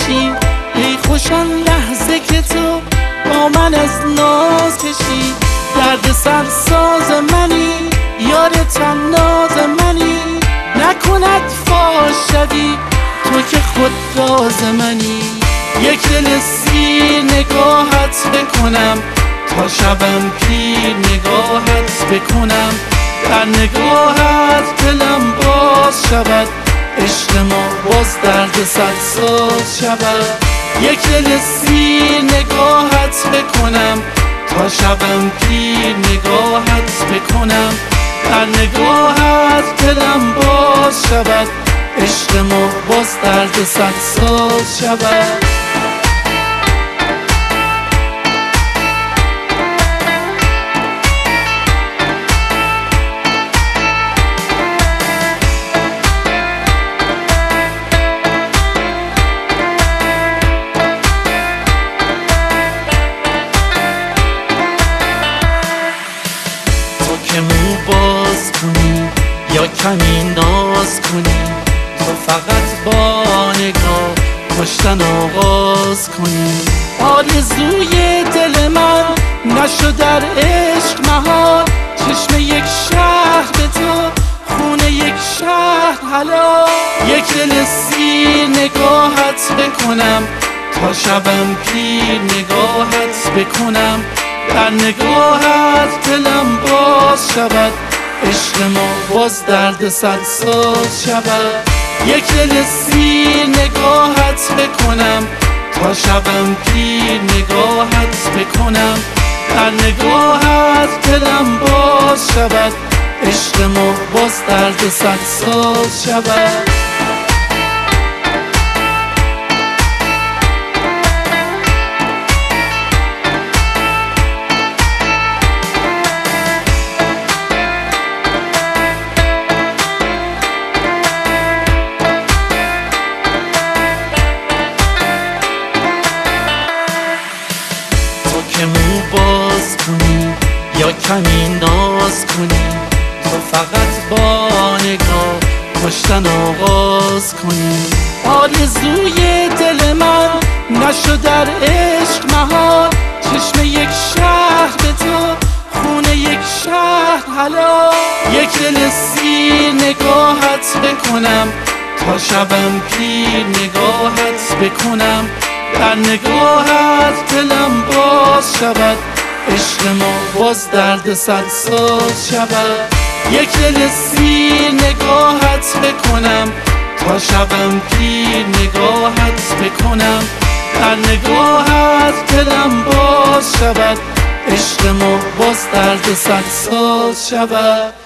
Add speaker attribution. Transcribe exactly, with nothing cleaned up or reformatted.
Speaker 1: باشی. ای خوش آن لحظه که تو با من از ناز کشی. درد سر ساز منی، یار تناز منی. نکند فاش شدی تو که خود راز منی. یک دل سیر نگاهت بکنم تا شبم پیر نگاهت بکنم. در نگاهت دلم باز شود، عشق ما باز درد سرساز شود. یک دل سیر نگاهت بکنم تا شبم پیر نگاهت بکنم. در نگاهت دلم باز شود، عشق ما باز درد سرساز شود. که مو باز کنی یا کمی ناز کنی، تو فقط با نگاه کشتن آغاز کنی. آرزوی دل من نشد در عشق مهار، چشم یک شهر به تو، خون یک شهر حلال. یک دل سیر نگاهت بکنم تا شبم پیر نگاهت بکنم. در نگاهت دلم باز شود، عشق ما باز درد سرساز شود. یک دل سیر نگاهت بکنم تا شبم پیر نگاهت بکنم. در نگاهت دلم باز شود، عشق ما باز درد سرساز شود. که مو باز کنی یا کمی ناز کنی، تو فقط با نگاه کشتن آغاز کنی. آرزوی دل من نشد در عشق مهار، چشم یک شهر به تو، خون یک شهر حلال. یک دل سیر نگاهت بکنم تا شبم پیر نگاهت بکنم. در نگاهت دلم باز شود، عشق ما باز درد سرساز شود. یک دل سیر نگاهت بکنم تا شبم پیر نگاهت بکنم. در نگاهت دلم باز شود، عشق ما باز درد سرساز شود.